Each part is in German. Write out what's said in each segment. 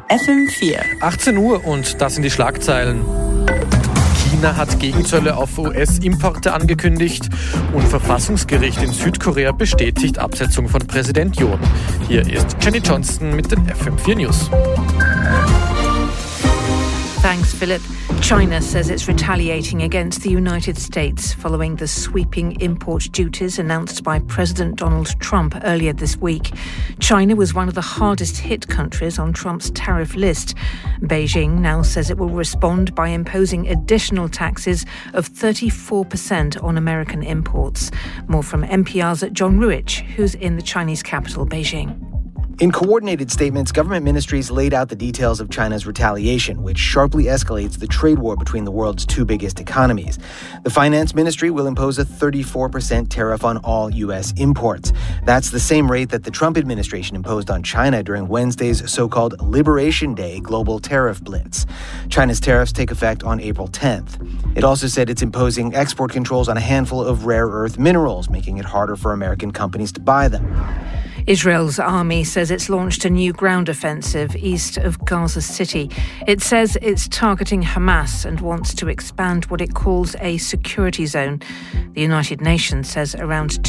FM4. 18 Uhr und das sind die Schlagzeilen. China hat Gegenzölle auf US-Importe angekündigt und Verfassungsgericht in Südkorea bestätigt Absetzung von Präsident Yoon. Hier ist Jenny Johnston mit den FM4 News. Thanks, Philip. China says it's retaliating against the United States following the sweeping import duties announced by President Donald Trump earlier this week. China was one of the hardest hit countries on Trump's tariff list. Beijing now says it will respond by imposing additional taxes of 34% on American imports. More from NPR's John Ruich, who's in the Chinese capital, Beijing. In coordinated statements, government ministries laid out the details of China's retaliation, which sharply escalates the trade war between the world's two biggest economies. The finance ministry will impose a 34% tariff on all U.S. imports. That's the same rate that the Trump administration imposed on China during Wednesday's so-called Liberation Day global tariff blitz. China's tariffs take effect on April 10th. It also said it's imposing export controls on a handful of rare earth minerals, making it harder for American companies to buy them. Israel's army says it's launched a new ground offensive east of Gaza City. It says it's targeting Hamas and wants to expand what it calls a security zone. The United Nations says around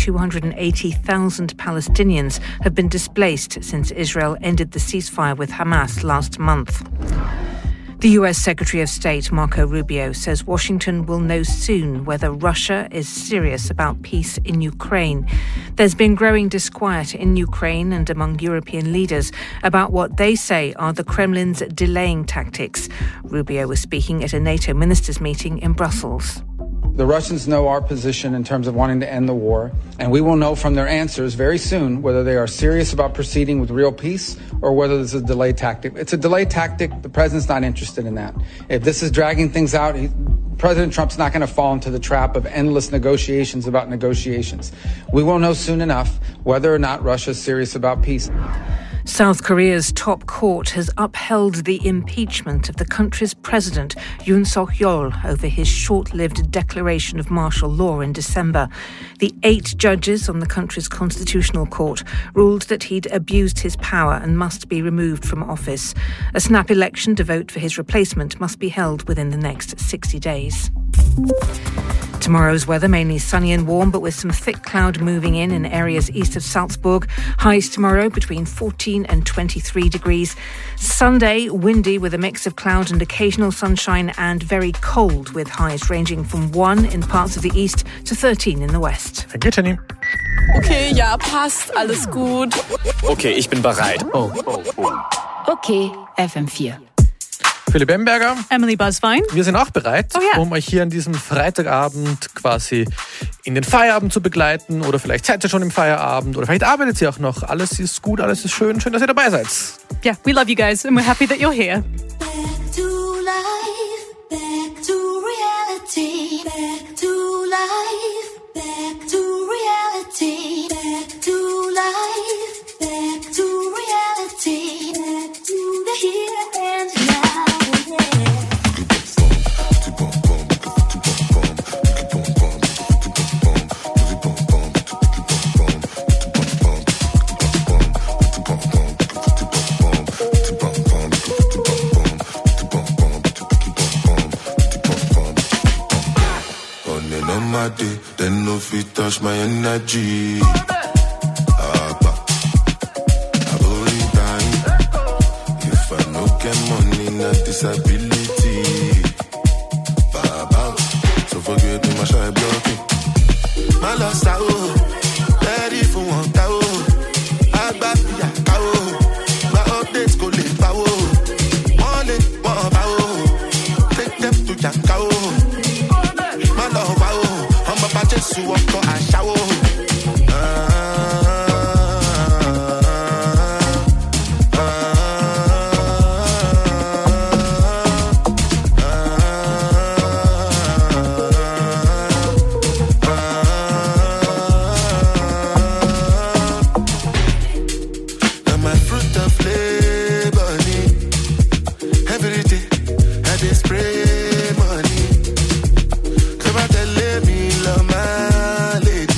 280,000 Palestinians have been displaced since Israel ended the ceasefire with Hamas last month. The US Secretary of State, Marco Rubio, says Washington will know soon whether Russia is serious about peace in Ukraine. There's been growing disquiet in Ukraine and among European leaders about what they say are the Kremlin's delaying tactics. Rubio was speaking at a NATO ministers' meeting in Brussels. The Russians know our position in terms of wanting to end the war, and we will know from their answers very soon whether they are serious about proceeding with real peace or whether this is a delay tactic. It's a delay tactic. The president's not interested in that. If this is dragging things out, President Trump's not going to fall into the trap of endless negotiations about negotiations. We will know soon enough whether or not Russia's serious about peace. South Korea's top court has upheld the impeachment of the country's president, Yoon Suk-yeol, over his short-lived declaration of martial law in December. The 8 judges on the country's constitutional court ruled that he'd abused his power and must be removed from office. A snap election to vote for his replacement must be held within the next 60 days. Tomorrow's weather, mainly sunny and warm, but with some thick cloud moving in areas east of Salzburg. Highs tomorrow between 14 and 23 degrees. Sunday, windy with a mix of cloud and occasional sunshine, and very cold with highs ranging from 1 in parts of the east to 13 in the west. Danke, Jenny. Okay, ja, passt, alles gut. Okay, ich bin bereit. Okay, FM4. Philipp Bemberger. Emily Buzzfine. Wir sind auch bereit, um euch hier an diesem Freitagabend quasi in den Feierabend zu begleiten. Oder vielleicht seid ihr schon im Feierabend oder vielleicht arbeitet ihr auch noch. Alles ist gut, alles ist schön. Schön, dass ihr dabei seid. Yeah, we love you guys and we're happy that you're here. Back to life, back to reality, back to life, back to reality, back to life, back to reality, back to the here and now. Then no fit touch my energy. If I no get money, not disability. So forget my shy blocking. My lost out, ready for one tower. I got the cow. My updates go late power. One power. Take them to Yankao. My love, I'm about to sue up for a shower. Love my lady.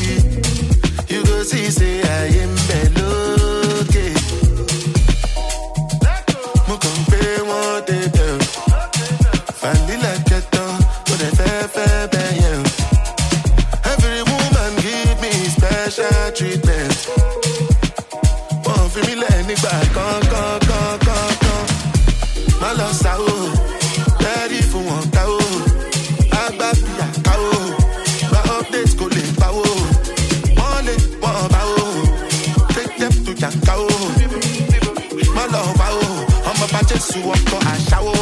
treatment. Wọ́n fi mí lẹ̀ nígbà kan. Má lọ sá o, lẹ́rí fún wọn ká o. Àgbà fìyà ká o, gba update kò lè pa o. Wọ́n lè wọ́n bá o, take them to jàǹká o. Má lọ bá o, ọmọ bá Jésù ọkọ̀ àṣà o.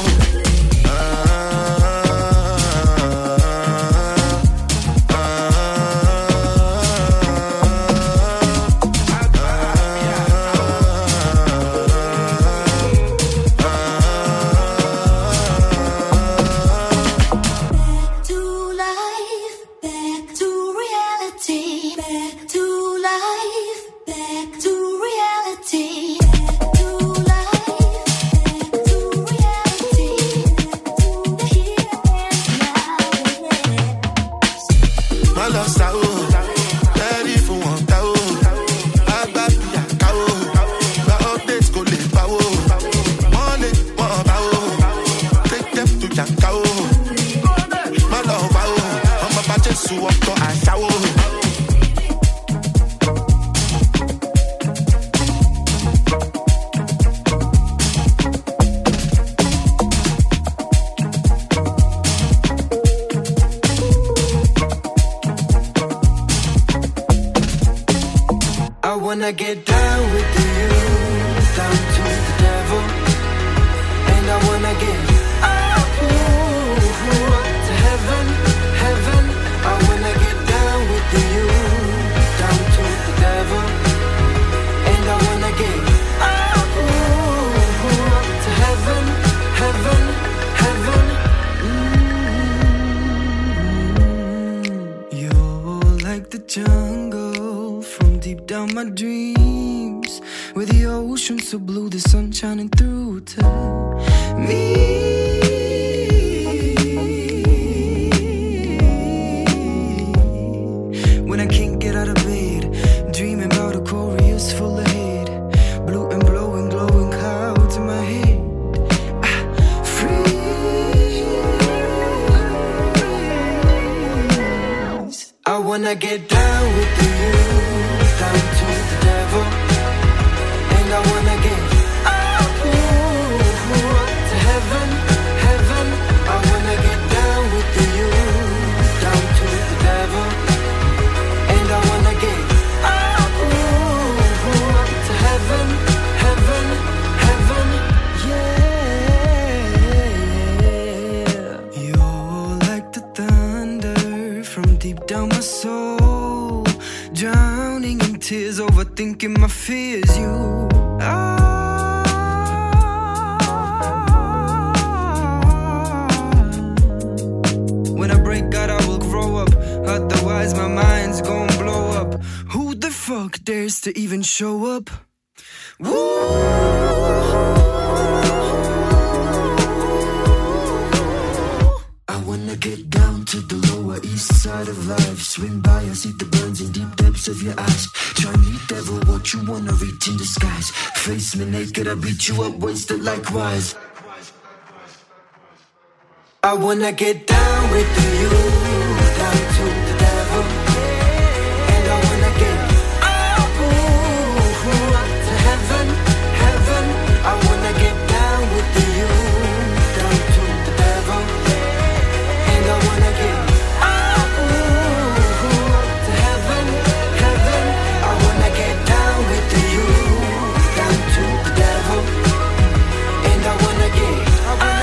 Wanna get down with you, down to the devil, and I wanna get up to heaven. I wanna get down with you, down to the devil, and I wanna get up to heaven. You're like the jungle from deep down my dreams, where the ocean's so blue, the sun shining through to me. When I can't get out of bed, dreaming about a chorus full of hate, blue and blowing, glowing clouds in my head. Freeze. I wanna get down with you, down to the devil, and I wanna get up to heaven. I wanna get down with you, down to the devil, and I wanna get up to heaven. Yeah. You're like the thunder from deep down my soul, drowning in tears, overthinking my fears. You when I break out, I will grow up, otherwise my mind's gon' blow up. Who the fuck dares to even show up? I wanna get down to the lower east side of life. Swing by, I see the burns in deep depths of your eyes. Try me, devil, what you wanna reach in disguise. Face me naked, I beat you up, wasted likewise. I wanna get down with you, down to the devil, and I wanna get up to heaven. I wanna get down with you, down to the devil, and I wanna get up to heaven. I wanna get down with you, down to the devil, and I wanna get up to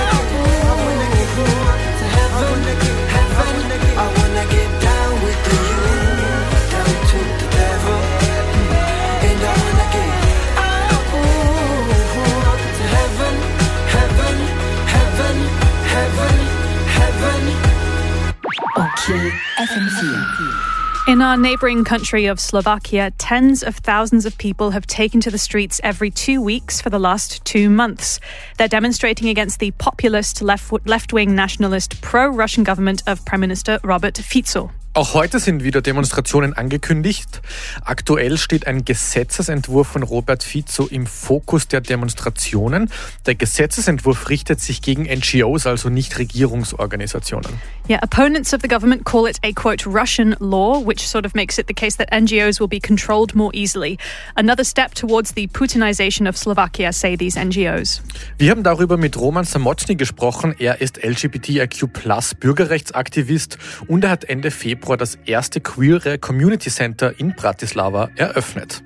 heaven. I wanna get down with you, down to the devil, and I wanna get up to heaven. Okay, FM4. In our neighbouring country of Slovakia, tens of thousands of people have taken to the streets every 2 weeks for the last 2 months. They're demonstrating against the populist, left-wing nationalist, pro-Russian government of Prime Minister Robert Fico. Auch heute sind wieder Demonstrationen angekündigt. Aktuell steht ein Gesetzesentwurf von Robert Fico im Fokus der Demonstrationen. Der Gesetzesentwurf richtet sich gegen NGOs, also Nichtregierungsorganisationen. Yeah, opponents of the government call it a, quote, Russian law, which sort of makes it the case that NGOs will be controlled more easily. Another step towards the Putinization of Slovakia, say these NGOs. Wir haben darüber mit Roman Samotny gesprochen. Er ist LGBTIQ+Bürgerrechtsaktivist und er hat Ende Februar das erste queere Community Center in Bratislava eröffnet.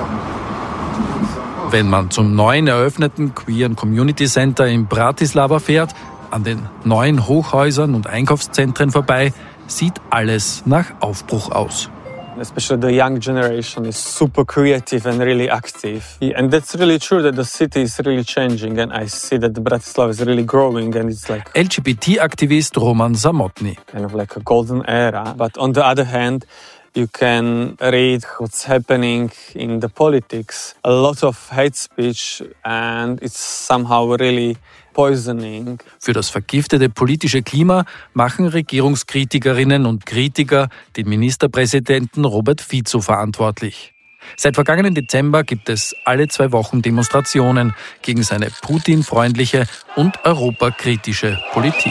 Wenn man zum neuen eröffneten queeren Community Center in Bratislava fährt, an den neuen Hochhäusern und Einkaufszentren vorbei, sieht alles nach Aufbruch aus. Especially the young generation is super creative and really active. And that's really true that the city is really changing and I see that Bratislava is really growing and it's like LGBT-Aktivist Roman Samotny. Kind of like a golden era. But on the other hand, you can read what's happening in the politics. A lot of hate speech and it's somehow really poisoning. Für das vergiftete politische Klima machen Regierungskritikerinnen und Kritiker den Ministerpräsidenten Robert Fico verantwortlich. Seit vergangenen Dezember gibt es alle 2 Wochen Demonstrationen gegen seine Putin-freundliche und europakritische Politik.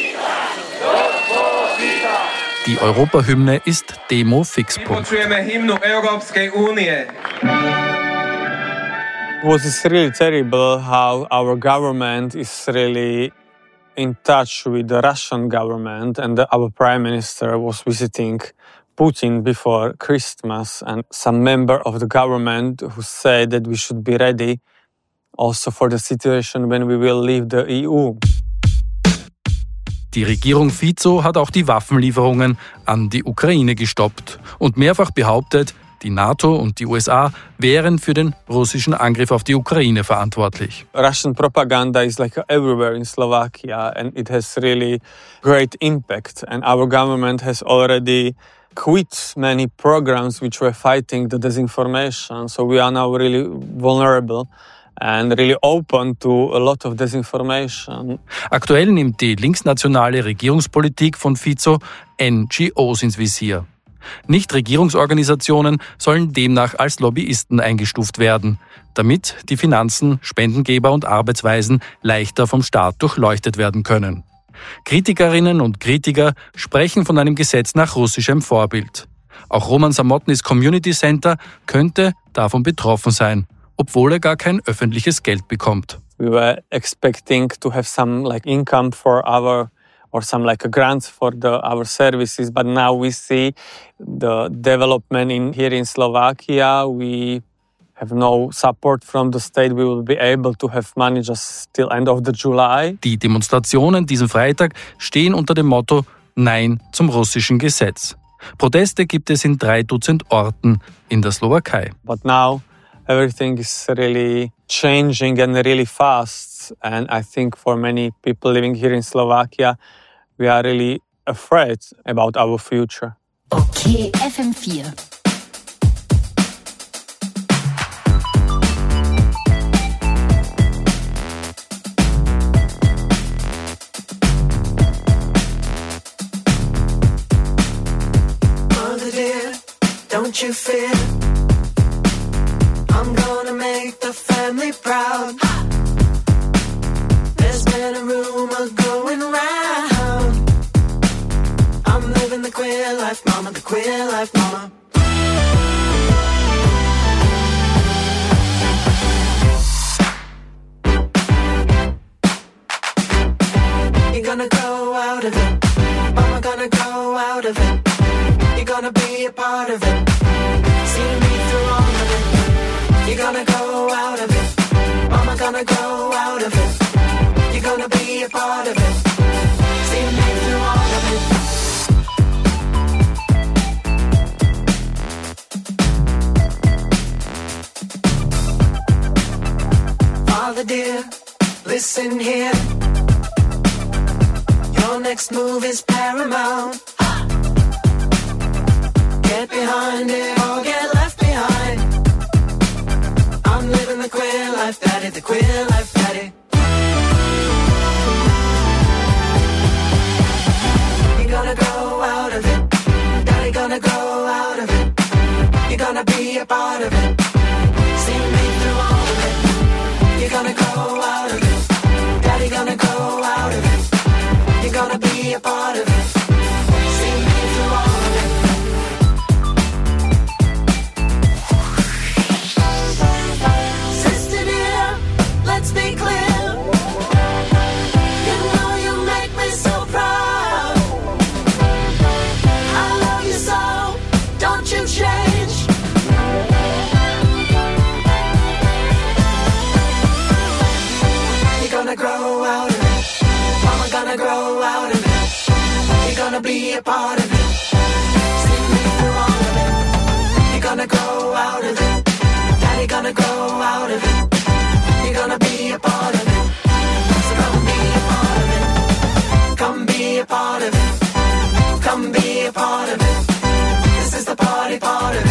Die Europahymne ist Demo-Fixpunkt. It was really terrible how our government is really in touch with the Russian government and our prime minister was visiting Putin before Christmas and some member of the government who said that we should be ready also for the situation when we will leave the EU. Die Regierung Fico hat auch die Waffenlieferungen an die Ukraine gestoppt und mehrfach behauptet, die NATO und die USA wären für den russischen Angriff auf die Ukraine verantwortlich. Russian propaganda is like everywhere in Slovakia and it has really great impact. And our government has already quit many programs which were fighting the disinformation. So we are now really vulnerable and really open to a lot of disinformation. Aktuell nimmt die linksnationale Regierungspolitik von Fico NGOs ins Visier. Nichtregierungsorganisationen sollen demnach als Lobbyisten eingestuft werden, damit die Finanzen, Spendengeber und Arbeitsweisen leichter vom Staat durchleuchtet werden können. Kritikerinnen und Kritiker sprechen von einem Gesetz nach russischem Vorbild. Auch Roman Samotnys Community Center könnte davon betroffen sein, obwohl er gar kein öffentliches Geld bekommt. We were expecting to have some income for our or some grants for our services, but now we see the development here in Slovakia. We have no support from the state. We will be able to have money just till end of July. Die Demonstrationen diesen Freitag stehen unter dem Motto Nein zum russischen Gesetz. Proteste gibt es in 3 Dutzend Orten in der Slowakei. But now everything is really changing and really fast. And I think for many people living here in Slovakia, we are really afraid about our future. Okay, FM4. Mother dear, don't you fear, I'm gonna make the family proud. There's been a rumor going round, I'm living the queer life, mama, the queer life, mama. You're gonna grow out of it, mama, gonna grow out of it. You're gonna be a part of it, see me through all of it. You're gonna grow out of it, mama, gonna grow out of it. You're gonna be a part of it, see me through all of it. Father dear, listen here, your next move is paramount. Get behind it or get left behind. I'm living the queer life, daddy, the queer life, daddy. You're gonna grow out of it, daddy, gonna grow out of it. You're gonna be a part of it, see me through all of it. You're gonna grow out of it, daddy, gonna grow out of it. You're gonna be a part of it. a part of it. Stick me through all of it. You're gonna grow out of it. Daddy gonna grow out of it. You're gonna be a part of it. So come be a part of it. Come be a part of it. Come be a part of it. This is the party part of it.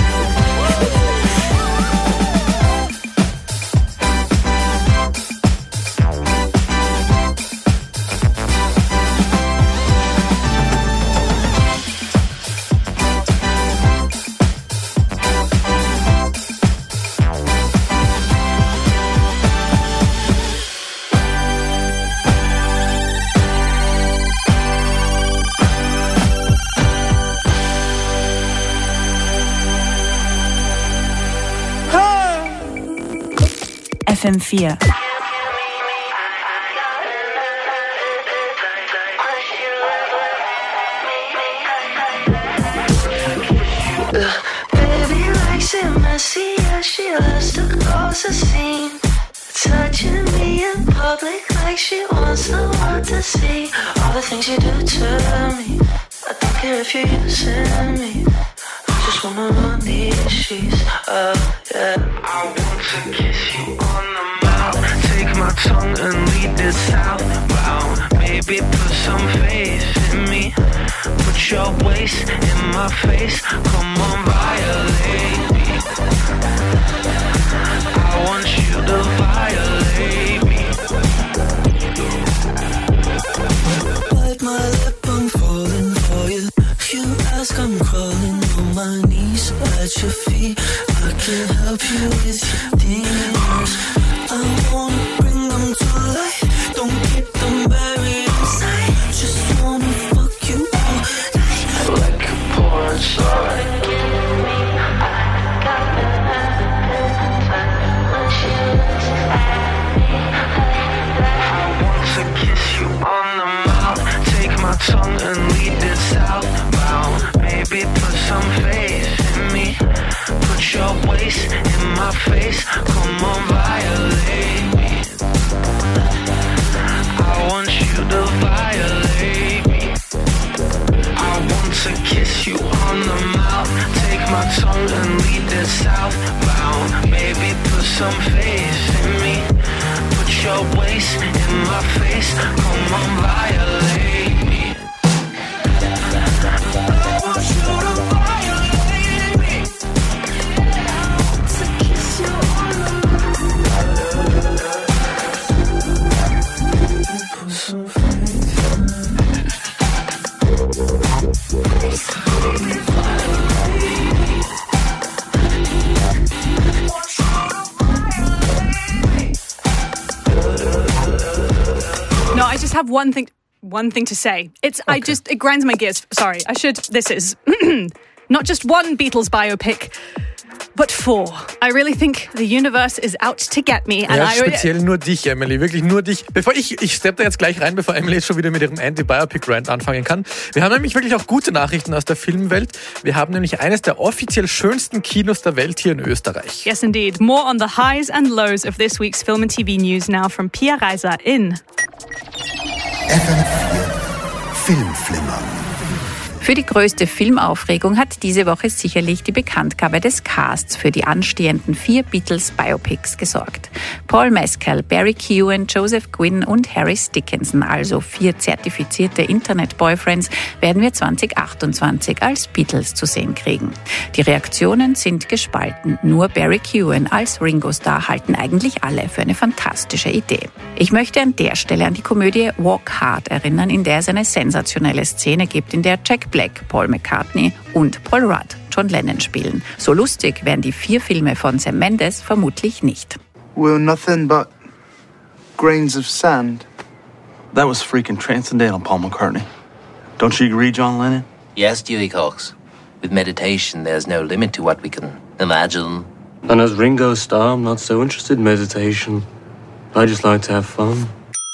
FM4. Baby likes it messy, yeah, she loves to cause a scene. Touching me in public like she wants the world to see. All the things you do to me, I don't care if you're using me. I just wanna run these sheets up, yeah. I want to kiss you on the mouth. Take my tongue and lead it southbound. Maybe put some faith in me. Put your waist in my face. Come on, violate me. I want you to violate me. Bite my lip, I'm falling for you. You ask, I'm crawling on my knees at your feet. I can help you with your demons. I wanna bring them to life. Don't keep them buried inside. Just wanna fuck you all night like a porn star. I want to kiss you on the mouth. Take my tongue and lead it southbound. Maybe put some faith in me. Put your waist in my face. Come on, violate me. I want you to violate me. I want to kiss you on the mouth. Take my tongue and lead it southbound. Maybe put some faith in me. Put your waist in my face. Come on, violate me. I want you to violate me. I want to kiss you on the mouth. Put some faith in me. No, I just have one thing to say. It grinds my gears. Sorry, this is not just one Beatles biopic, but 4. I really think the universe is out to get me. Ja, speziell nur dich, Emily, wirklich nur dich. Ich steppe da jetzt gleich rein, bevor Emily jetzt schon wieder mit ihrem Anti-Biopic-Rant anfangen kann. Wir haben nämlich wirklich auch gute Nachrichten aus der Filmwelt. Wir haben nämlich eines der offiziell schönsten Kinos der Welt hier in Österreich. Yes, indeed. More on the highs and lows of this week's film and TV news now from Pia Reiser in FM4 Filmflimmer. Für die größte Filmaufregung hat diese Woche sicherlich die Bekanntgabe des Casts für die anstehenden 4 Beatles-Biopics gesorgt. Paul Mescal, Barry Keoghan, Joseph Gwynne und Harris Dickinson, also 4 zertifizierte Internet-Boyfriends, werden wir 2028 als Beatles zu sehen kriegen. Die Reaktionen sind gespalten. Nur Barry Keoghan als Ringo-Star halten eigentlich alle für eine fantastische Idee. Ich möchte an der Stelle an die Komödie Walk Hard erinnern, in der es eine sensationelle Szene gibt, in der Jack Black, Paul McCartney und Paul Rudd John Lennon spielen. So lustig wären die 4 Filme von Sam Mendes vermutlich nicht. We're nothing but grains of sand. That was freaking transcendental, Paul McCartney. Don't you agree, John Lennon? Yes, Dewey Cox. With meditation, there's no limit to what we can imagine. And as Ringo Starr, I'm not so interested in meditation. I just like to have fun.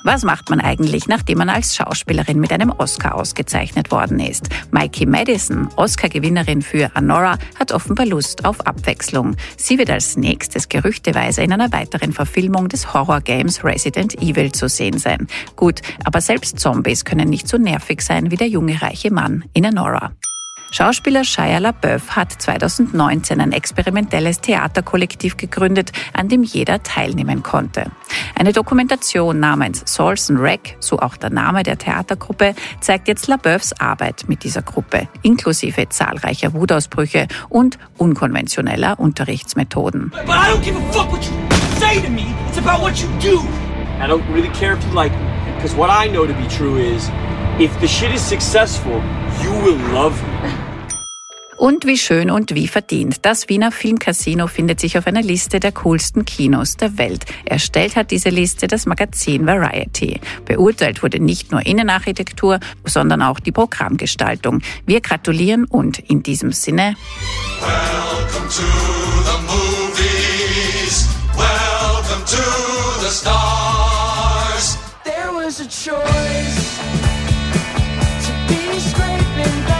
Was macht man eigentlich, nachdem man als Schauspielerin mit einem Oscar ausgezeichnet worden ist? Mikey Madison, Oscar-Gewinnerin für Anora, hat offenbar Lust auf Abwechslung. Sie wird als nächstes gerüchteweise in einer weiteren Verfilmung des Horror-Games Resident Evil zu sehen sein. Gut, aber selbst Zombies können nicht so nervig sein wie der junge reiche Mann in Anora. Schauspieler Shia LaBeouf hat 2019 ein experimentelles Theaterkollektiv gegründet, an dem jeder teilnehmen konnte. Eine Dokumentation namens Souls and Wreck, so auch der Name der Theatergruppe, zeigt jetzt LaBeoufs Arbeit mit dieser Gruppe, inklusive zahlreicher Wutausbrüche und unkonventioneller Unterrichtsmethoden. But I don't give a fuck what you say to me. It's about what you do. I don't really care if you like me, because what I know to be true is, if the shit is successful, you will love me. Und wie schön und wie verdient. Das Wiener Filmcasino findet sich auf einer Liste der coolsten Kinos der Welt. Erstellt hat diese Liste das Magazin Variety. Beurteilt wurde nicht nur Innenarchitektur, sondern auch die Programmgestaltung. Wir gratulieren und in diesem Sinne... Welcome to the movies. Welcome to the stars. There was a choice to be scraping back.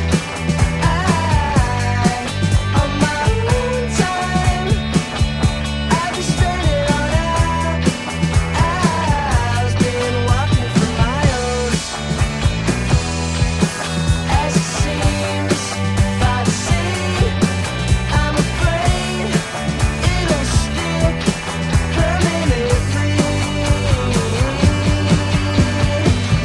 On my own time, I just spent it on I've been walking for miles. As it seems, by the sea, I'm afraid it'll stick permanently.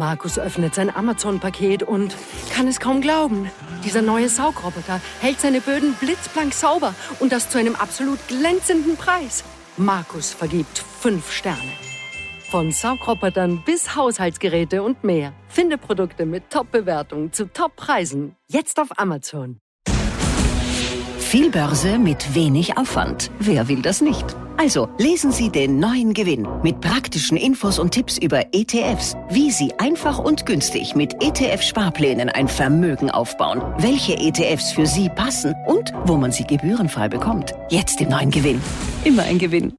Markus öffnet sein Amazon-Paket und kann es kaum glauben. Dieser neue Saugroboter hält seine Böden blitzblank sauber und das zu einem absolut glänzenden Preis. Markus vergibt 5 Sterne. Von Saugrobotern bis Haushaltsgeräte und mehr. Finde Produkte mit Top-Bewertungen zu Top-Preisen. Jetzt auf Amazon. Viel Börse mit wenig Aufwand. Wer will das nicht? Also, lesen Sie den neuen Gewinn mit praktischen Infos und Tipps über ETFs, wie Sie einfach und günstig mit ETF-Sparplänen ein Vermögen aufbauen, welche ETFs für Sie passen und wo man sie gebührenfrei bekommt. Jetzt im neuen Gewinn. Immer ein Gewinn.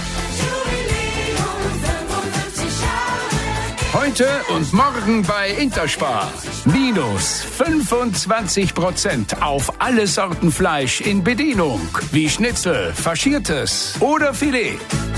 Heute und morgen bei Interspar. Minus 25% auf alle Sorten Fleisch in Bedienung. Wie Schnitzel, Faschiertes oder Filet.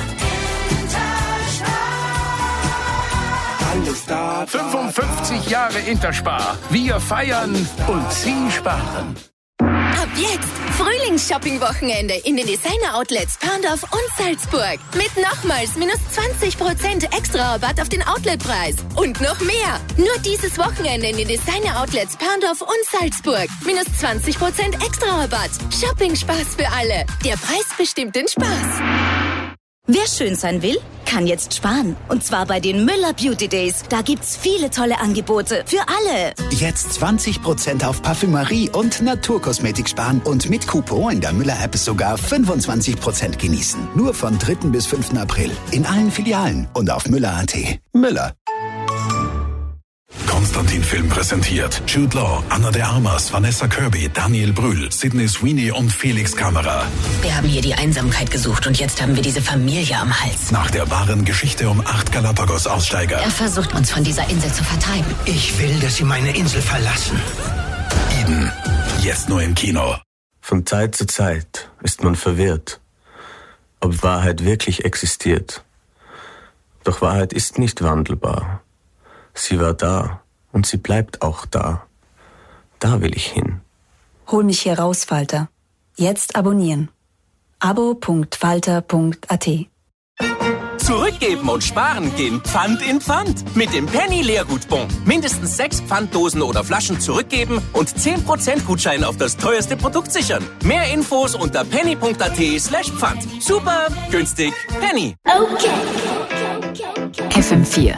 55 Jahre Interspar. Wir feiern und Sie sparen. Ab jetzt Frühlings-Shopping-Wochenende in den Designer-Outlets Perndorf und Salzburg. Mit nochmals minus 20% extra Rabatt auf den Outletpreis. Und noch mehr. Nur dieses Wochenende in den Designer-Outlets Perndorf und Salzburg. Minus 20% extra Rabatt. Shopping-Spaß für alle. Der Preis bestimmt den Spaß. Wer schön sein will, kann jetzt sparen. Und zwar bei den Müller Beauty Days. Da gibt's viele tolle Angebote für alle. Jetzt 20% auf Parfümerie und Naturkosmetik sparen und mit Coupon in der Müller-App sogar 25% genießen. Nur von 3. bis 5. April. In allen Filialen und auf Müller.at. Müller. Konstantin-Film präsentiert Jude Law, Anna de Armas, Vanessa Kirby, Daniel Brühl, Sydney Sweeney und Felix Kammerer. Wir haben hier die Einsamkeit gesucht und jetzt haben wir diese Familie am Hals. Nach der wahren Geschichte um 8 Galapagos-Aussteiger. Er versucht uns von dieser Insel zu vertreiben. Ich will, dass Sie meine Insel verlassen. Eden, jetzt nur im Kino. Von Zeit zu Zeit ist man verwirrt, ob Wahrheit wirklich existiert. Doch Wahrheit ist nicht wandelbar. Sie war da und sie bleibt auch da. Da will ich hin. Hol mich hier raus, Falter. Jetzt abonnieren. abo.falter.at. Zurückgeben und sparen gehen Pfand in Pfand. Mit dem Penny Leergutbon. Mindestens 6 Pfanddosen oder Flaschen zurückgeben und 10% Gutschein auf das teuerste Produkt sichern. Mehr Infos unter penny.at/Pfand. Super günstig. Penny. Okay. FM4.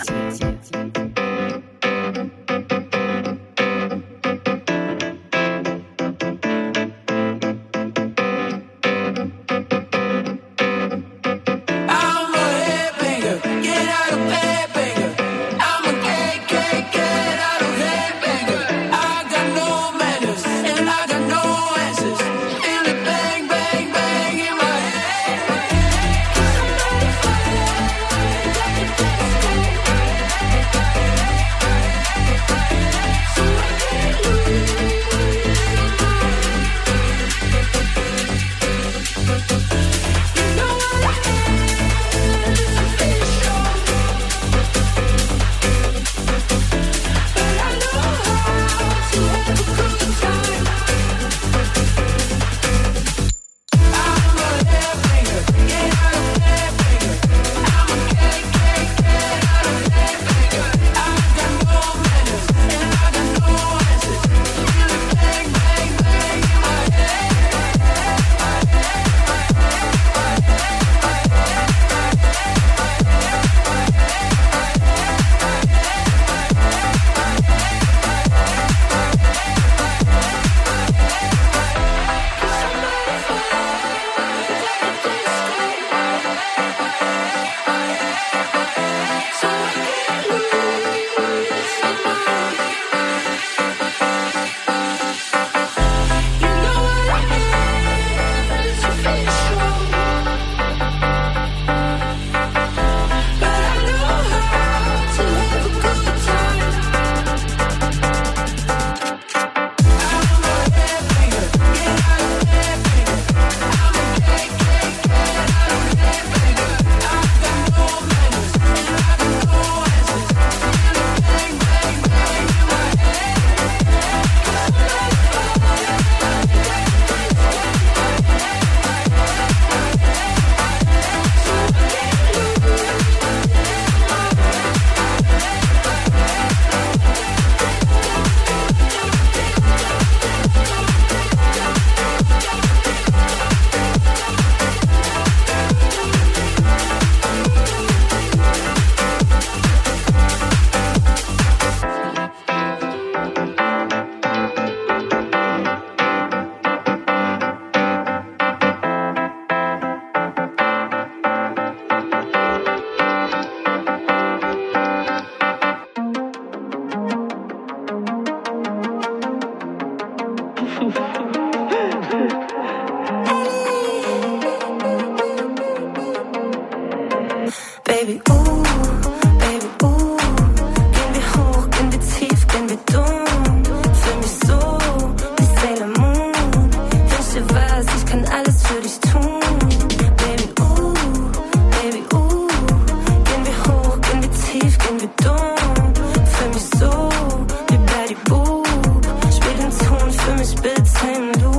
Baby, baby, gehen wir hoch, gehen wir tief, gehen wir dumm. Für mich so wie Sailor Moon. Wünsche was, ich kann alles für dich tun. Baby, baby, gehen wir hoch, gehen wir tief, gehen wir dumm. Für mich so wie Betty Boop. Spiel den Ton für mich bitte im Loop.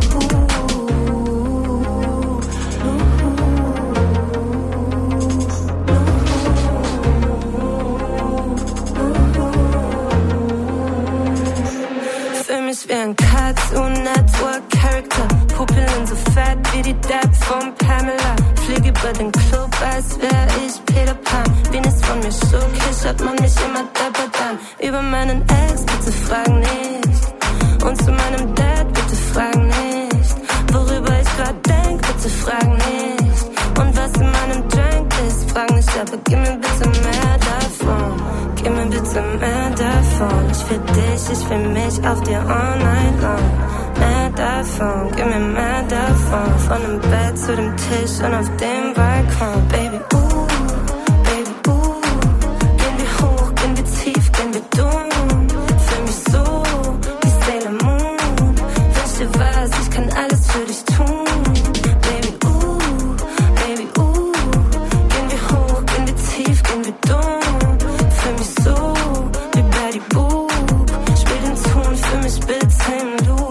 Wie ein Cartoon Network Character. Pupillen so fett wie die Depp von Pamela. Fliege über den Club, als wär ich Peter Pan. Venus von mir so kichert man mich immer deppert an. Über meinen Ex, bitte frag nicht. Und zu meinem Dad, bitte frag nicht. Worüber ich grad denk, bitte frag nicht. Und was in meinem Drink ist, frag nicht, aber gib mir bitte mehr davon. Gib mir bitte mehr davon. Ich will dich, ich will mich auf dir all night long. Mehr davon, gib mir mehr davon. Von dem Bett zu dem Tisch und auf dem Balkon. Baby, baby, gehen wir hoch, gehen wir tief, gehen wir dumm. Fühl mich so wie Sailor Moon. Wünsche was, ich kann alles für dich tun. Baby, baby, gehen wir hoch, gehen wir tief, gehen wir dumm. Fühl mich so wie Betty Boop. Spiel den Ton für mich bitte im Loop.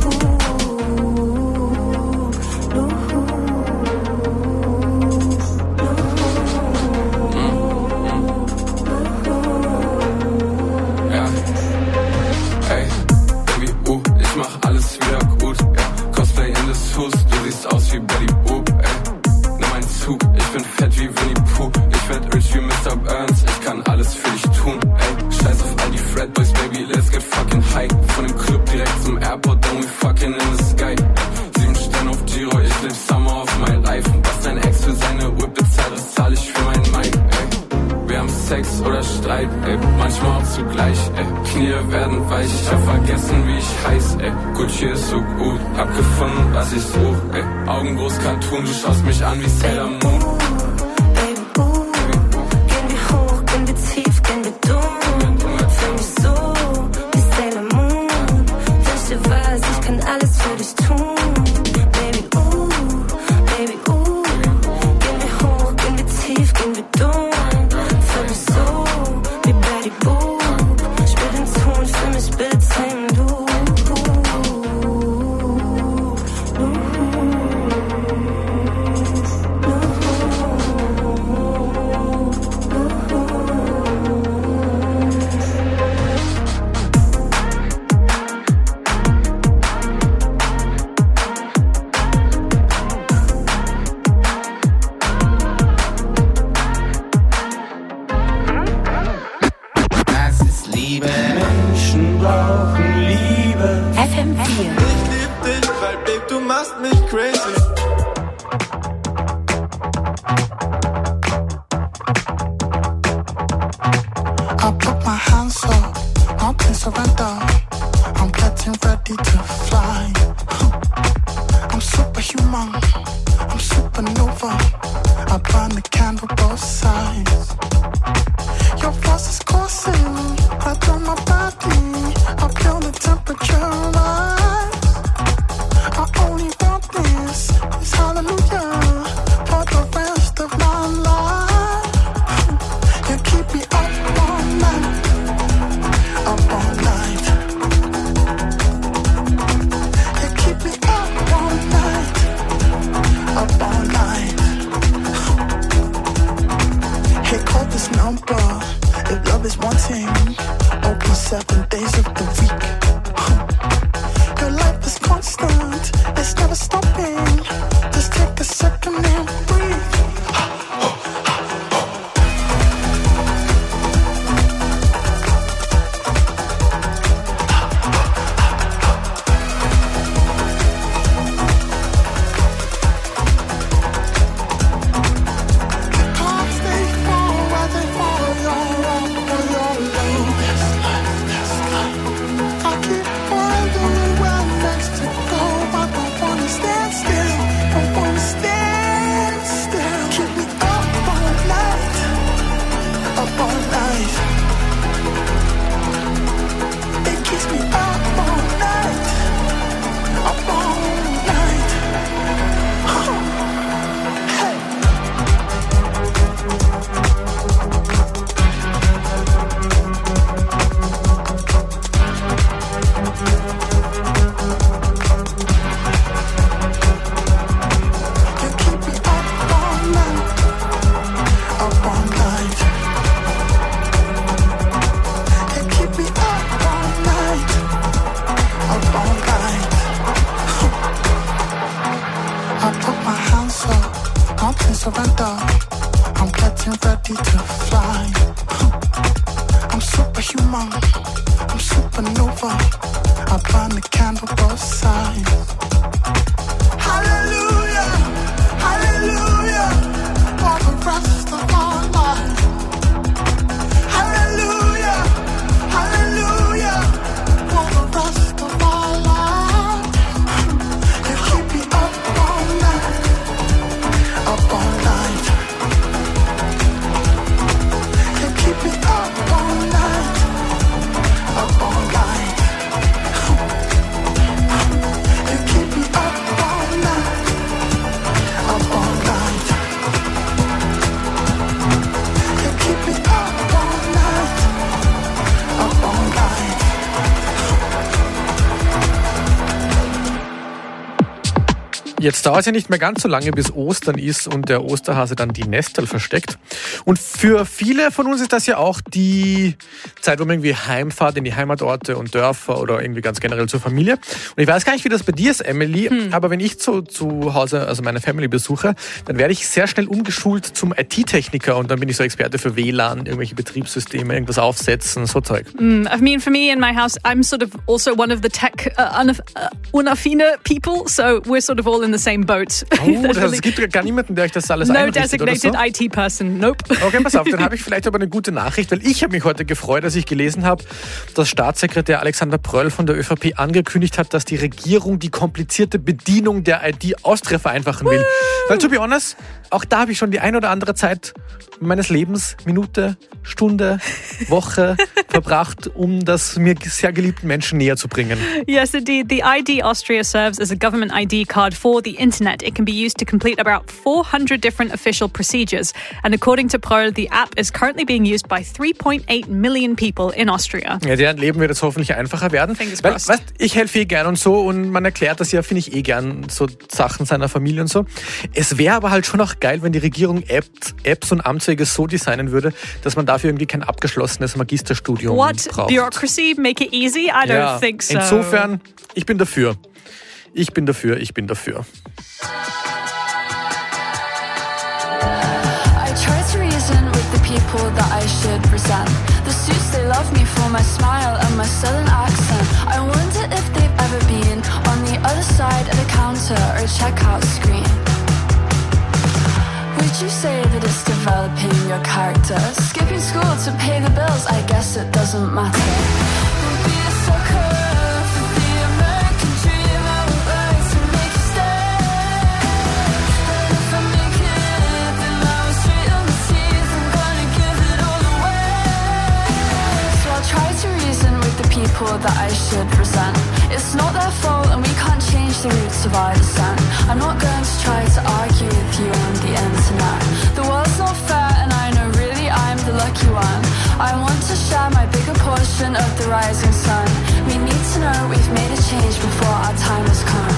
Ja, ey, Baby, ich mach alles wieder gut. Ja, Cosplay in Dessous, du siehst aus wie Betty Boop. Ey, nimm einen Zug, ich bin fett wie Winnie Pooh. Ich werd rich wie Mr. Burns, ich kann alles für dich tun. Ey, scheiß auf all die Fredboys, Baby, let's get fucking high. Von dem Club direkt zum Airport, then we fucking in the sky. 7 Sterne auf Giro, ich live summer of my life. Und was dein Ex für seine Whip bezahlt, das zahl ich für mein Mic, ey. Wir haben Sex oder Streit, ey, manchmal auch zugleich, ey. Knie werden weich, ich hab vergessen, wie ich heiß, ey. Gucci ist so gut, hab gefunden, was ich such, ey. Augen groß Cartoon, du schaust mich an wie Sailor Moon. Gehen wir hoch, gehen wir tief, gehen wir dumm. Fühl mich so wie Sailor Moon. Wünsche was, ich kann alles für dich tun. Baby, baby, gehen wir hoch, gehen wir tief, gehen wir dumm. Fühl mich so wie Betty Boop. Spiel den Ton für mich bitte im Loop. Das ist Liebe. Menschen brauchen Liebe. FM4. Ich lieb dich, weil Babe, du machst mich crazy. I put my hands up, nothing surrender. I'm getting ready to fly. I'm superhuman, I'm supernova. I burn the candle both sides. Your force is coursing right on my body. I feel the temperature rise. I only want this hallelujah for the rest of my life. You keep me up all night, up all night. You keep me up all night, up all night. Hey, call this number if love is wanting. Open 7 days of the week. Your life is constant, it's never stopping. Just take a second and breathe. I keep wondering when surrender. I'm getting ready to fly. I'm superhuman. I'm supernova. I burn the candle both sides. Hallelujah, hallelujah, for the rest of my life. Hallelujah, hallelujah, for the rest of my life. You keep me up all night, up all night. You keep me up all night, up all night. You keep me up all night, up all night. You keep me up all night, up all night. Jetzt dauert es ja nicht mehr ganz so lange, bis Ostern ist und der Osterhase dann die Nestel versteckt. Und für viele von uns ist das ja auch die Zeit, wo man irgendwie heimfahrt in die Heimatorte und Dörfer oder irgendwie ganz generell zur Familie. Und ich weiß gar nicht, wie das bei dir ist, Emily, aber wenn ich zu Hause, also meine Family besuche, dann werde ich sehr schnell umgeschult zum IT-Techniker und dann bin ich so Experte für WLAN, irgendwelche Betriebssysteme, irgendwas aufsetzen, so Zeug. I mean, for me in my house, I'm sort of also one of the tech unaffine people, so we're sort of all in the same boat. Oh, das heißt, es gibt gar niemanden, der euch das alles einrichtet, oder so? No designated IT person, nope. Okay, pass auf, dann habe ich vielleicht aber eine gute Nachricht, weil ich habe mich heute gefreut, als ich gelesen habe, dass Staatssekretär Alexander Pröll von der ÖVP angekündigt hat, dass die Regierung die komplizierte Bedienung der ID Austria vereinfachen will. Weil, to be honest, auch da habe ich schon die ein oder andere Zeit meines Lebens, Minute, Stunde, Woche verbracht, um das mir sehr geliebten Menschen näher zu bringen. Yes, indeed. The ID Austria serves as a government ID card for the internet. It can be used to complete about 400 different official procedures. And according to Pröll, the app is currently being used by 3.8 million people in Austria. Ja, deren Leben wird jetzt hoffentlich einfacher werden. Weil, weißt, ich helfe gern und so und man erklärt das ja, finde ich gern, so Sachen seiner Familie und so. Es wäre aber halt schon auch geil, wenn die Regierung Apps und Amtswege so designen würde, dass man dafür irgendwie kein abgeschlossenes Magisterstudium braucht. Bureaucracy? Make it easy? I don't think so. Insofern, ich bin dafür. Ich bin dafür. I try to reason with the people that I should resent. The suits, they love me for my smile and my southern accent. I wonder if they've ever been on the other side of the counter or checkout screen. Would you say that it's developing your character? Skipping school to pay the bills, I guess it doesn't matter. We'll be a sucker for the American dream. I would like to make you stay. And if I make it, then I will straight on the teeth. I'm gonna give it all away. So I'll try to reason with the people that I should resent. It's not their fault and we can't change the roots of our descent. I'm not going to try to argue with you on the internet. The world's not fair and I know really I'm the lucky one. I want to share my bigger portion of the rising sun. We need to know we've made a change before our time has come.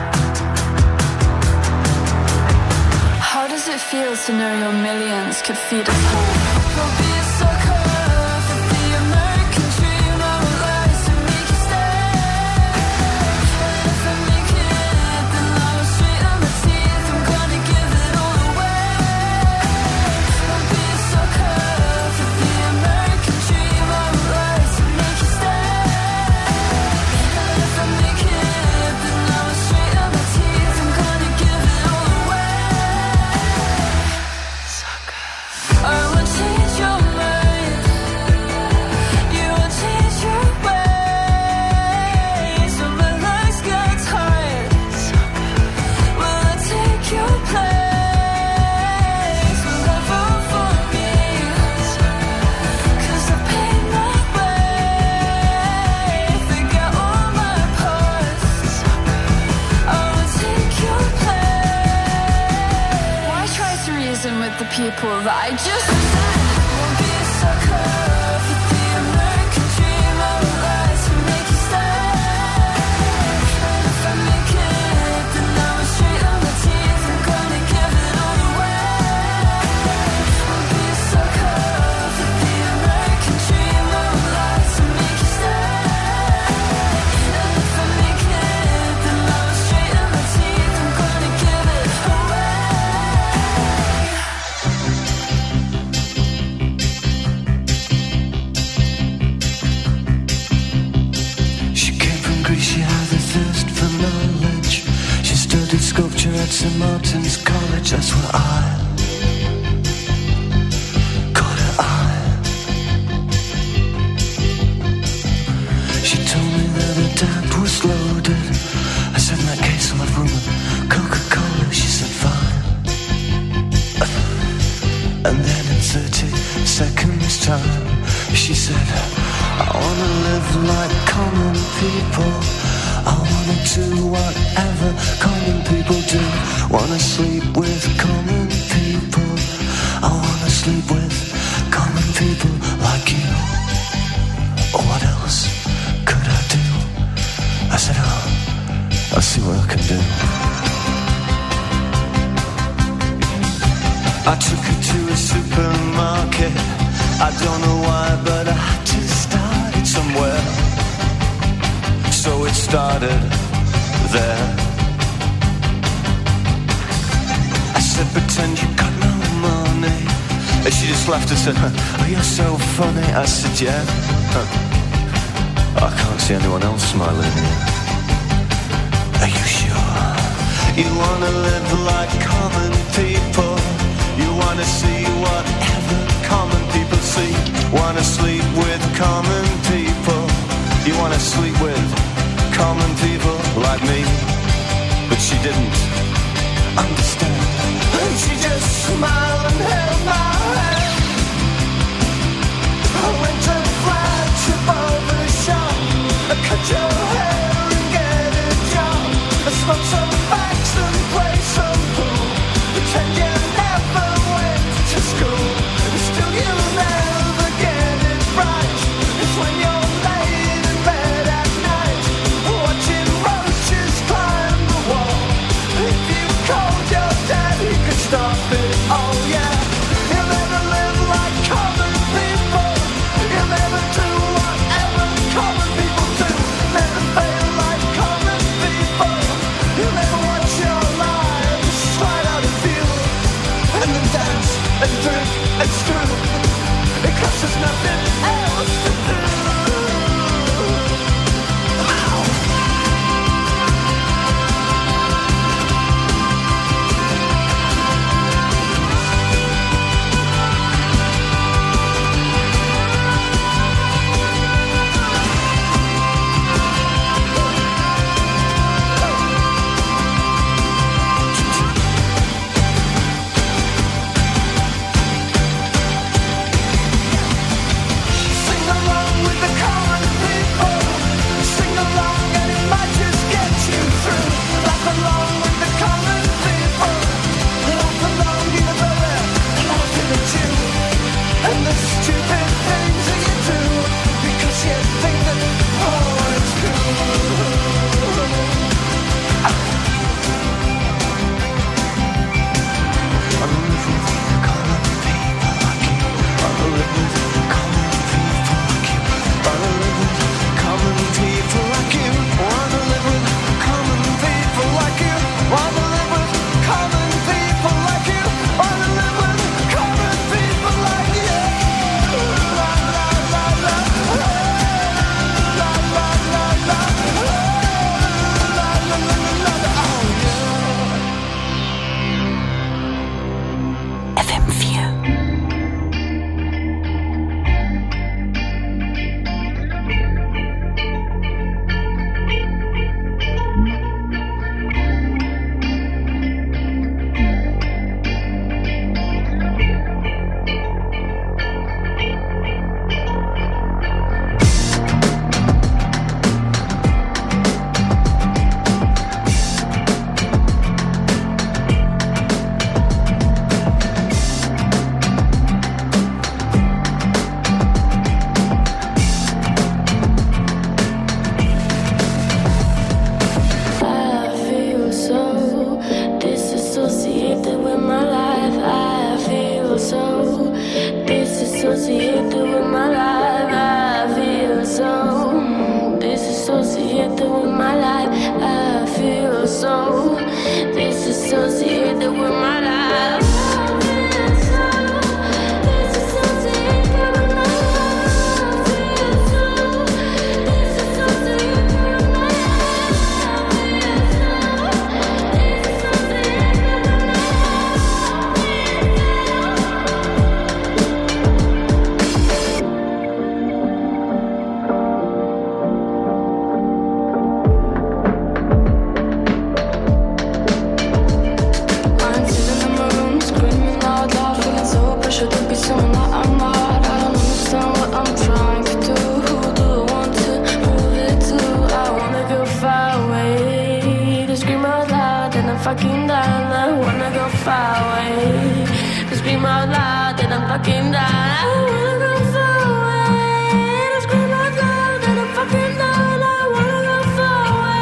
How does it feel to know your millions could feed us home? We'll be a sucker. People that I just won't be a sucker for the American dream. I would like to make you stay. And if I make it, then I will straight on the teeth. I'm gonna give it all away. Won't be a sucker for the American dream. I would like to make you stay. And if I make it, then I will straight on the teeth. I'm gonna give it away. sculpture at St. Martin's College, that's where I caught her eye. She told me that her dad was loaded. I said, in that case I'll have room with Coca-Cola. She said, fine. And then in 30 seconds time, she said, I wanna live like common people. I wanna do whatever common people do. Wanna sleep with common people. I wanna sleep with common people like you. What else could I do? I said, oh, I'll see what I can do. I took her to a supermarket. I don't know why, but I had to start it somewhere. So it started there. I said, pretend you got no money. And she just laughed and said, oh, you're so funny. I said, yeah. I can't see anyone else smiling here. Are you sure? You wanna live like common people. You wanna see whatever common people see. Wanna sleep with common people. You wanna sleep with common people like me. But she didn't understand. And she just smiled and held my hand. I went to flash above the shop. I cut your hair and get a job. I smoke some facts and play some pool. Pretend you never went to school. Still you'll never get it right. It's when you're laid in bed at night, watching roaches climb the wall. If you called your dad, he could stop it. Oh yeah. You'll never live like common people. You'll never do whatever common people do. Never fail like common people. You'll never watch your lives slide out of view. And then dance and drink and screw. Because there's nothing else to do. Sing along with the common people. Sing along and it might just get you through. Laugh along with the common people. Laugh along even though they're laughing at you. And the stupid things that you do. Because you think that, oh, it's cool. I live with common people like you. I live with common people like you. I live with common people like you. Wanna live with common people like you. Wanna live with common people like you. Wanna live with common people like you. La la la la. La la la la. La la la la la. Oh yeah. FM4. I feel so disassociated with my life. I feel so disassociated with my life. I feel so disassociated with my life. I feel so disassociated with my life. I'm fucking done. I wanna go far away. Just scream out loud that I'm fucking done. I wanna go far away. Just scream out loud that I'm fucking done. I wanna go far away.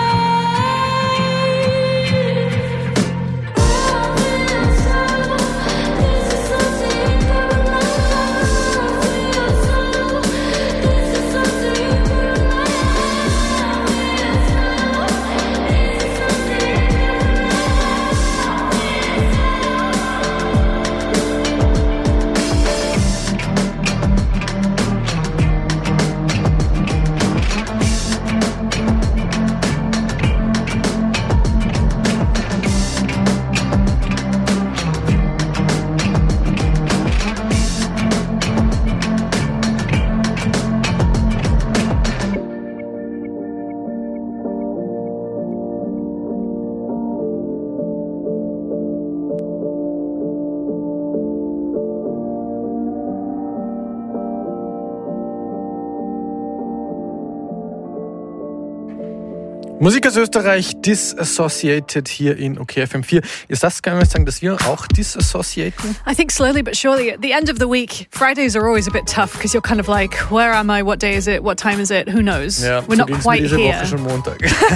Musik aus Österreich, Disassociated hier in OKFM4. Ist das, kann man sagen, dass wir auch disassociaten? I think slowly but surely. At the end of the week, Fridays are always a bit tough because you're kind of like, where am I? What day is it? What time is it? Who knows? Ja, we're so not quite diese here. Woche schon Montag.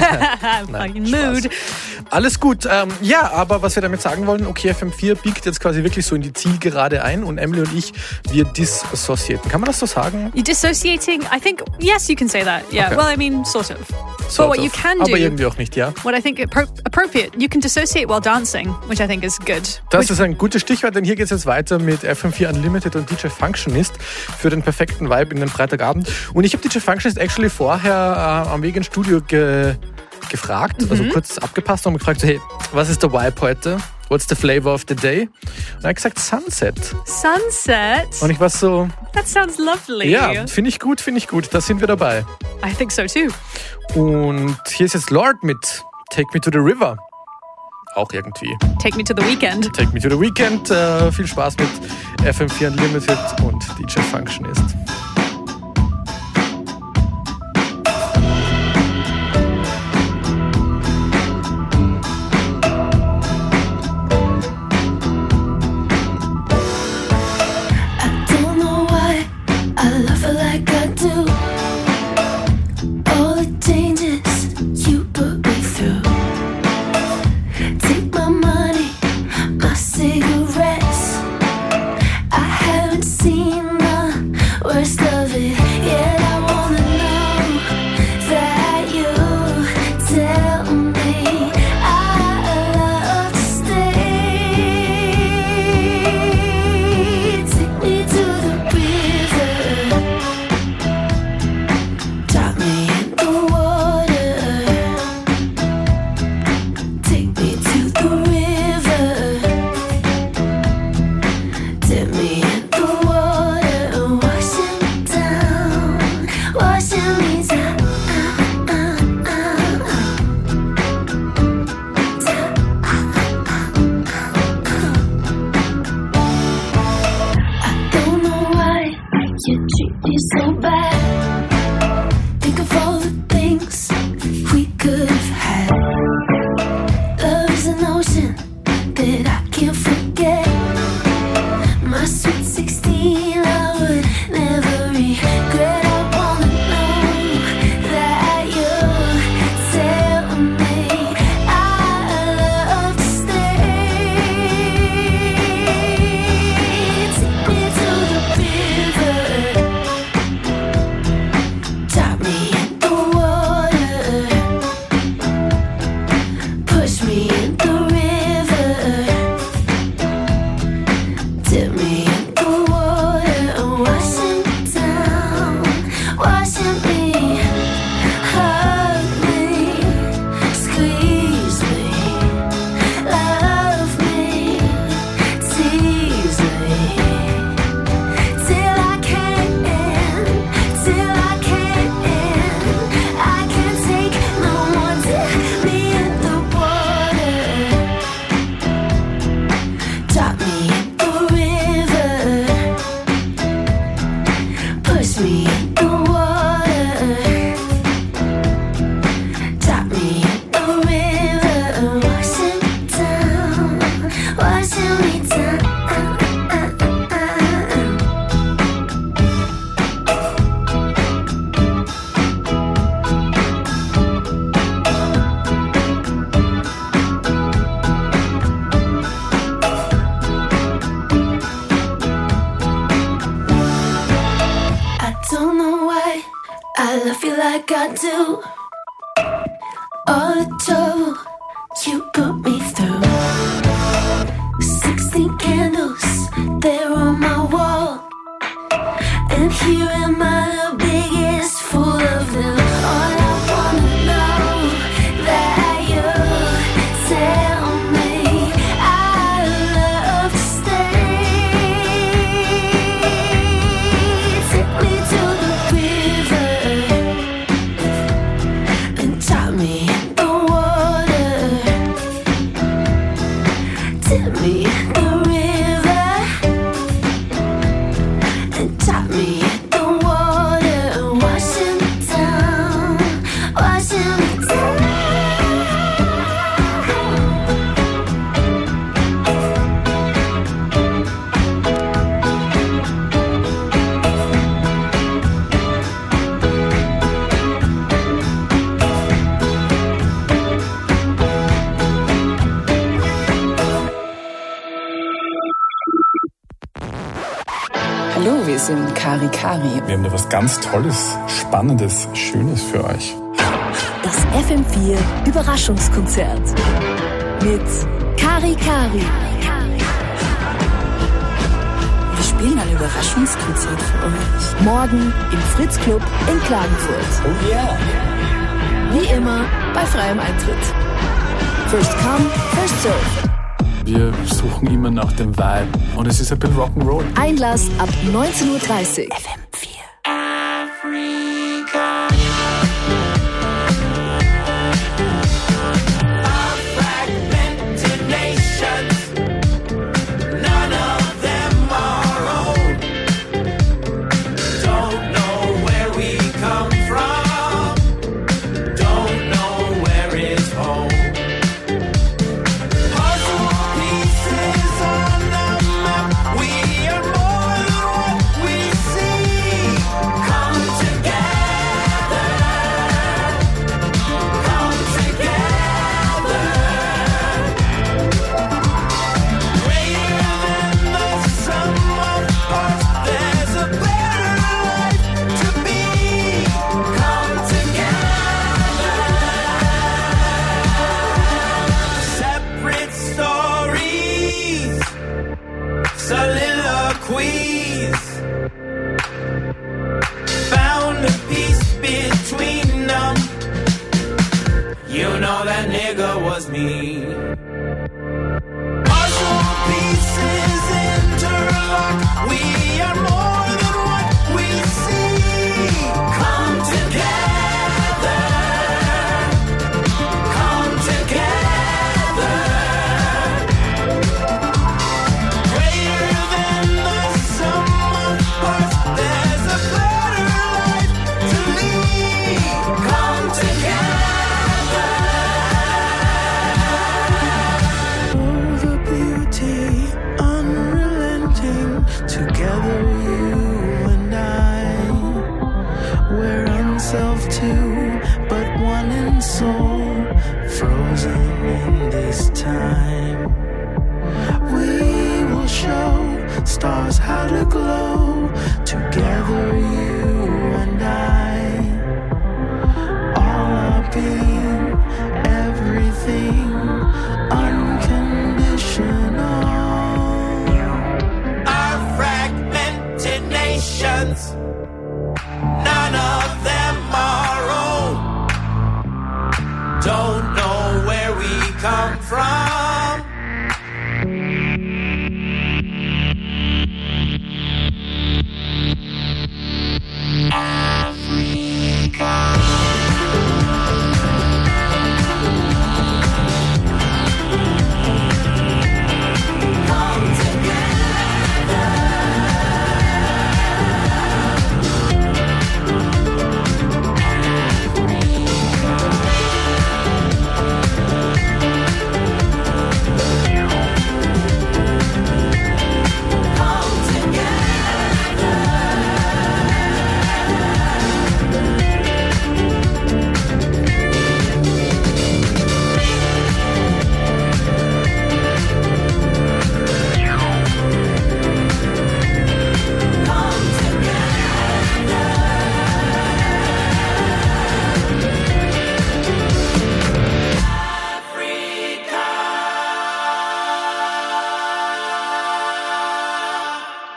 Nein, mood. Alles gut. Ja, aber was wir damit sagen wollen, OKFM4 biegt jetzt quasi wirklich so in die Zielgerade ein und Emily und ich, wir disassociaten. Kann man das so sagen? You're dissociating? I think, yes, you can say that. Yeah, Okay. well, I mean, sort of. Sort but what of. you can Aber do, irgendwie auch nicht, ja. what I think appropriate, you can dissociate while dancing, which I think is good. Das ist ein gutes Stichwort, denn hier geht es jetzt weiter mit FM4 Unlimited und DJ Functionist für den perfekten Vibe in den Freitagabend. Und ich habe DJ Functionist actually vorher am Weg ins Studio gefragt, also kurz abgepasst und gefragt, so, hey, was ist der Vibe heute? What's the flavor of the day? Und er hat gesagt Sunset. Sunset? Und ich war so... That sounds lovely. Ja, finde ich gut. Da sind wir dabei. I think so too. Und hier ist jetzt Lord mit Take Me to the River. Auch irgendwie. Take Me to the Weekend. Take Me to the Weekend. Viel Spaß mit FM4 Unlimited und DJ Functionist. I do. All the trouble you put me through. 16 candles, they're on my wall. And here am I, the biggest fool of them. All I wanna know that you tell me I love to stay. Take me to the river and taught me the water. Tell me the river and taught me the water. Washing me down, washing me down. Hallo, wir sind Kari Kari. Wir haben da was ganz Tolles, Spannendes, Schönes für euch. Das FM4 Überraschungskonzert mit Kari Kari. Wir spielen ein Überraschungskonzert für euch. Morgen im Fritz Club in Klagenfurt. Oh yeah. Wie immer bei freiem Eintritt. First come, first serve. Wir suchen immer nach dem Vibe und es ist ein bisschen Rock'n'Roll. Einlass ab 19:30 Uhr. FM4. Soliloquies. Found a peace between them. You know that nigga was me. Puzzle pieces interlock. We are more than what we see. Come together. Come together. Greater than the sum of parts. There's a better life to lead. Come together. Oh, the beauty, unrelenting. Together, you and I. We're unself too, but one in soul. Frozen in this time. We will show stars how to glow. Together, you and I. All our being, everything, unconditional. Our fragmented nations, none of them are own. Don't know where we come from.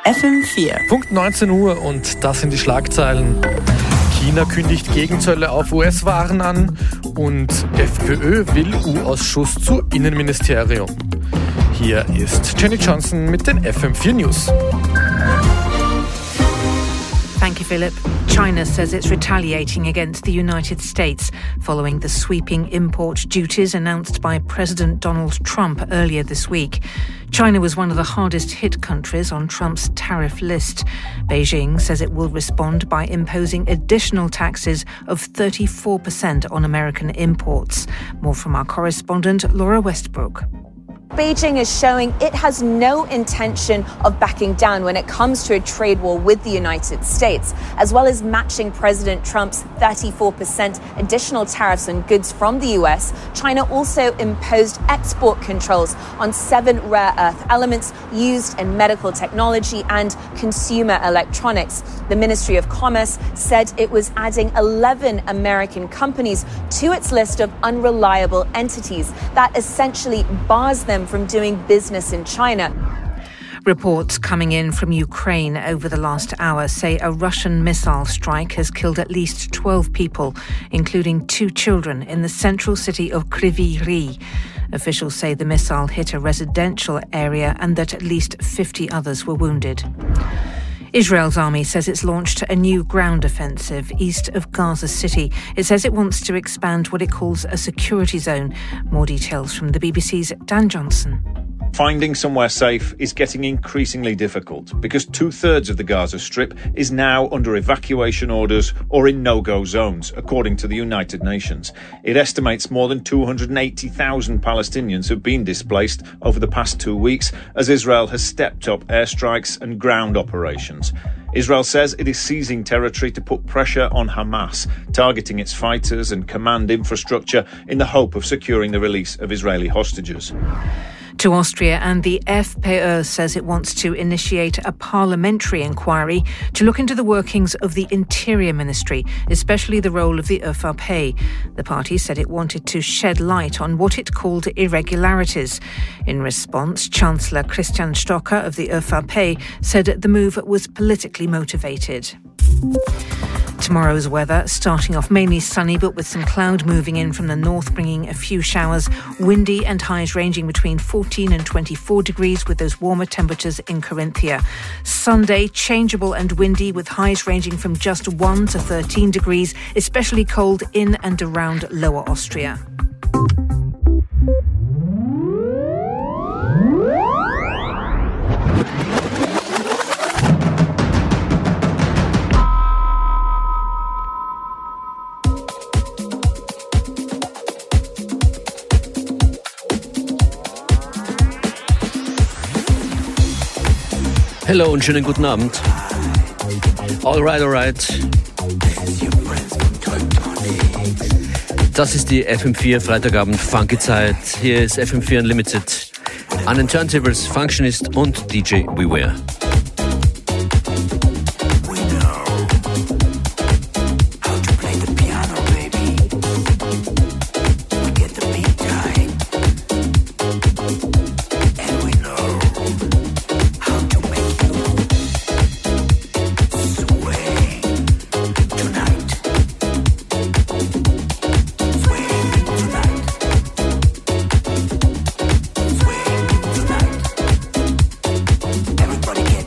FM4. Punkt 19 Uhr und das sind die Schlagzeilen. China kündigt Gegenzölle auf US-Waren an und FPÖ will EU-Ausschuss zu Innenministerium. Hier ist Jenny Johnson mit den FM4 News. Thank you, Philip. China says it's retaliating against the United States following the sweeping import duties announced by President Donald Trump earlier this week. China was one of the hardest hit countries on Trump's tariff list. Beijing says it will respond by imposing additional taxes of 34% on American imports. More from our correspondent, Laura Westbrook. Beijing is showing it has no intention of backing down when it comes to a trade war with the United States, as well as matching President Trump's 34% additional tariffs on goods from the US. China also imposed export controls on 7 rare earth elements used in medical technology and consumer electronics. The Ministry of Commerce said it was adding 11 American companies to its list of unreliable entities that essentially bars them from doing business in China. Reports coming in from Ukraine over the last hour say a Russian missile strike has killed at least 12 people, including 2 children, in the central city of Kryvyi Rih. Officials say the missile hit a residential area and that at least 50 others were wounded. Israel's army says it's launched a new ground offensive east of Gaza City. It says it wants to expand what it calls a security zone. More details from the BBC's Dan Johnson. Finding somewhere safe is getting increasingly difficult because 2/3 of the Gaza Strip is now under evacuation orders or in no-go zones, according to the United Nations. It estimates more than 280,000 Palestinians have been displaced over the past 2 weeks as Israel has stepped up airstrikes and ground operations. Israel says it is seizing territory to put pressure on Hamas, targeting its fighters and command infrastructure in the hope of securing the release of Israeli hostages. To Austria, and the FPÖ says it wants to initiate a parliamentary inquiry to look into the workings of the Interior Ministry, especially the role of the ÖVP. The party said it wanted to shed light on what it called irregularities. In response, Chancellor Christian Stocker of the ÖVP said the move was politically motivated. Tomorrow's weather, starting off mainly sunny but with some cloud moving in from the north, bringing a few showers. Windy and highs ranging between 14 and 24 degrees with those warmer temperatures in Carinthia. Sunday, changeable and windy with highs ranging from just 1 to 13 degrees, especially cold in and around Lower Austria. Hallo und schönen guten Abend. Alright. Das ist die FM4 Freitagabend Funky-Zeit. Hier ist FM4 Unlimited. An den Turntables Functionist und DJ Beware. Everybody get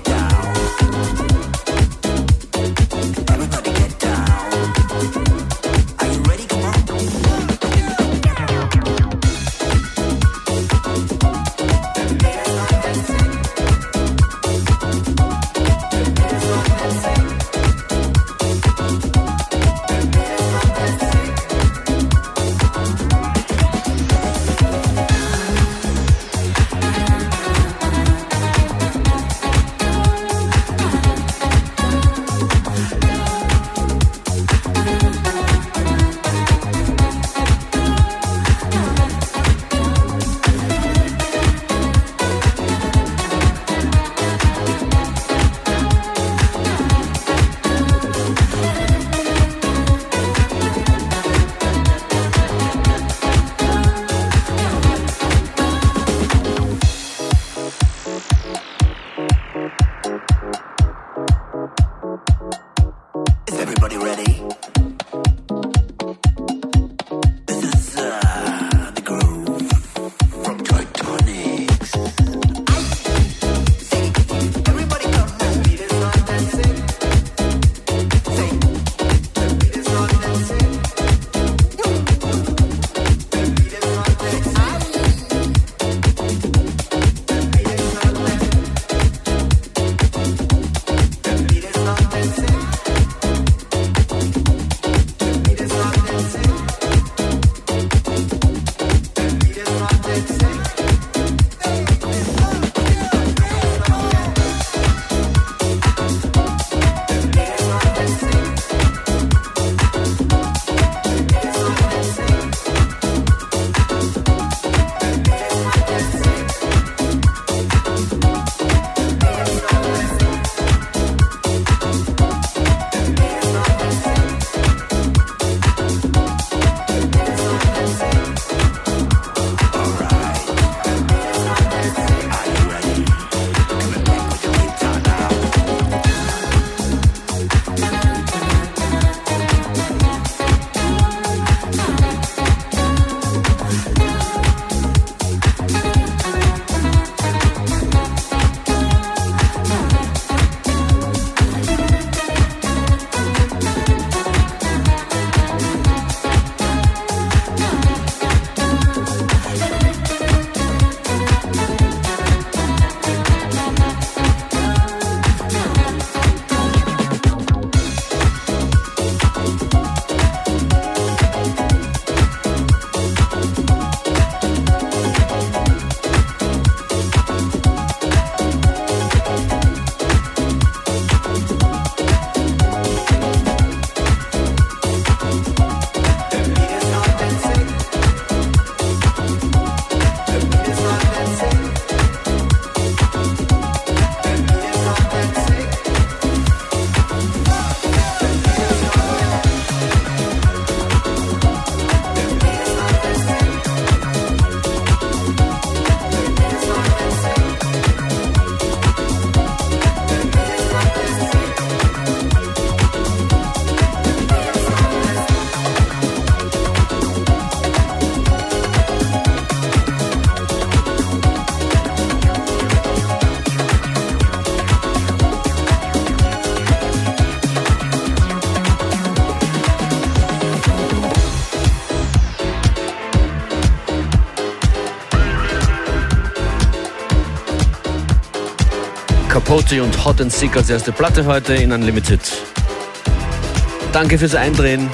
Capote und Hot and Sick als erste Platte heute in Unlimited. Danke fürs Eindrehen.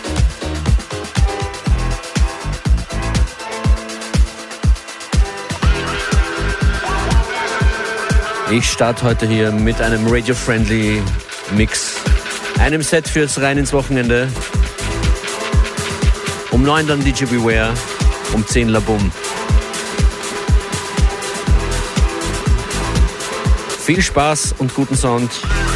Ich starte heute hier mit einem Radio-Friendly Mix. Einem Set fürs rein ins Wochenende. Um 9 dann DJ Beware, um 10 La Boom. Viel Spaß und guten Sound.